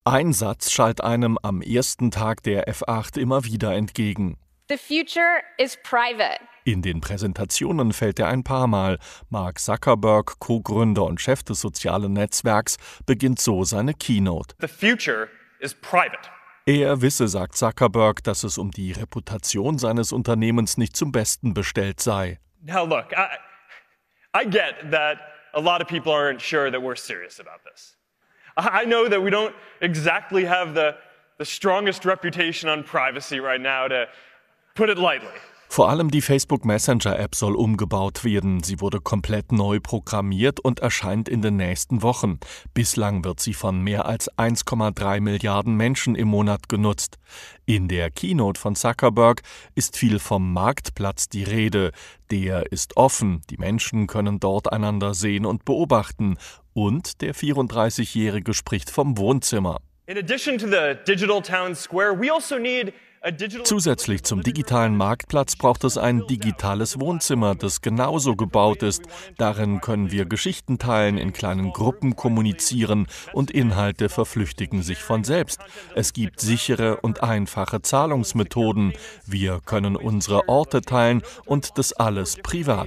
Ein Satz schallt einem am ersten Tag der F8 immer wieder entgegen. The future is private. In den Präsentationen fällt er ein paar Mal. Mark Zuckerberg, Co-Gründer und Chef des sozialen Netzwerks, beginnt so seine Keynote. The future is private. Er wisse, sagt Zuckerberg, dass es um die Reputation seines Unternehmens nicht zum Besten bestellt sei. Now look, I get that a lot of people aren't sure that we're serious about this. I know that we don't exactly have the strongest reputation on privacy right now, to put it lightly. Vor allem die Facebook Messenger-App soll umgebaut werden. Sie wurde komplett neu programmiert und erscheint in den nächsten Wochen. Bislang wird sie von mehr als 1,3 Milliarden Menschen im Monat genutzt. In der Keynote von Zuckerberg ist viel vom Marktplatz die Rede. Der ist offen. Die Menschen können dort einander sehen und beobachten. Und der 34-Jährige spricht vom Wohnzimmer. In addition to the digital town square, we also need Zusätzlich zum digitalen Marktplatz braucht es ein digitales Wohnzimmer, das genauso gebaut ist. Darin können wir Geschichten teilen, in kleinen Gruppen kommunizieren und Inhalte verflüchtigen sich von selbst. Es gibt sichere und einfache Zahlungsmethoden. Wir können unsere Orte teilen und das alles privat.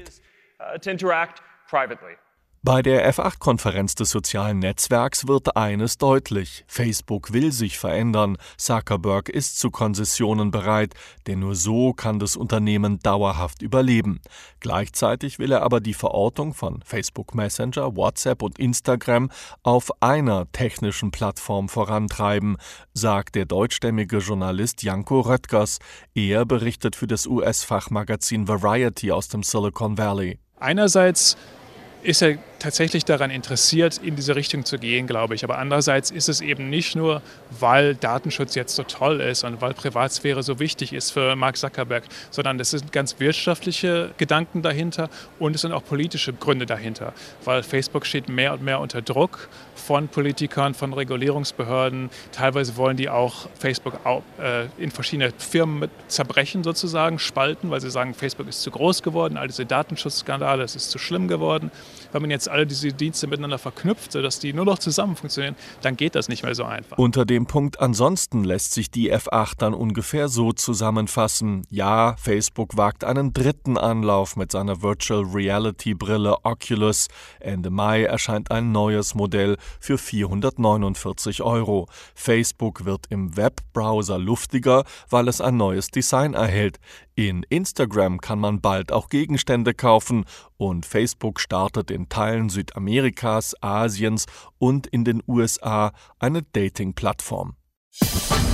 Bei der F8-Konferenz des sozialen Netzwerks wird eines deutlich: Facebook will sich verändern. Zuckerberg ist zu Konzessionen bereit, denn nur so kann das Unternehmen dauerhaft überleben. Gleichzeitig will er aber die Verortung von Facebook Messenger, WhatsApp und Instagram auf einer technischen Plattform vorantreiben, sagt der deutschstämmige Journalist Janko Röttgers. Er berichtet für das US-Fachmagazin Variety aus dem Silicon Valley. Einerseits ist er tatsächlich daran interessiert, in diese Richtung zu gehen, glaube ich. Aber andererseits ist es eben nicht nur, weil Datenschutz jetzt so toll ist und weil Privatsphäre so wichtig ist für Mark Zuckerberg, sondern es sind ganz wirtschaftliche Gedanken dahinter und es sind auch politische Gründe dahinter. Weil Facebook steht mehr und mehr unter Druck von Politikern, von Regulierungsbehörden. Teilweise wollen die auch Facebook auch, in verschiedene Firmen zerbrechen sozusagen, spalten, weil sie sagen, Facebook ist zu groß geworden, all diese Datenschutzskandale, es ist zu schlimm geworden. Wenn man jetzt alle diese Dienste miteinander verknüpft, sodass die nur noch zusammen funktionieren, dann geht das nicht mehr so einfach. Unter dem Punkt ansonsten lässt sich die F8 dann ungefähr so zusammenfassen. Ja, Facebook wagt einen dritten Anlauf mit seiner Virtual Reality Brille Oculus. Ende Mai erscheint ein neues Modell für 449 €. Facebook wird im Webbrowser luftiger, weil es ein neues Design erhält. In Instagram kann man bald auch Gegenstände kaufen und Facebook startet in Teilen Südamerikas, Asiens und in den USA eine Dating-Plattform.